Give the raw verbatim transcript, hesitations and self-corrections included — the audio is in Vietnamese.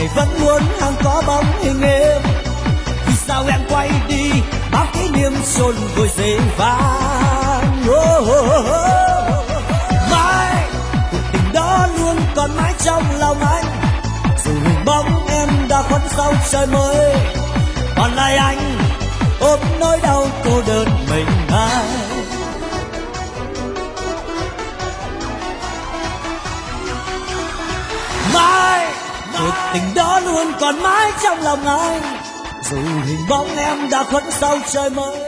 ngày vẫn luôn hàng có bóng hình em. Vì sao em quay đi bao kỷ niệm chôn vùi giây vàng. Oh, oh, oh, oh. Mãi cuộc tình đó luôn còn mãi trong lòng anh, dù hình bóng em đã khuất sau trời mới, còn lại anh ôm nỗi đau cô đơn mình ai. Mãi cuộc tình đó luôn còn mãi trong lòng anh, dù hình bóng em đã khuất sau trời mới.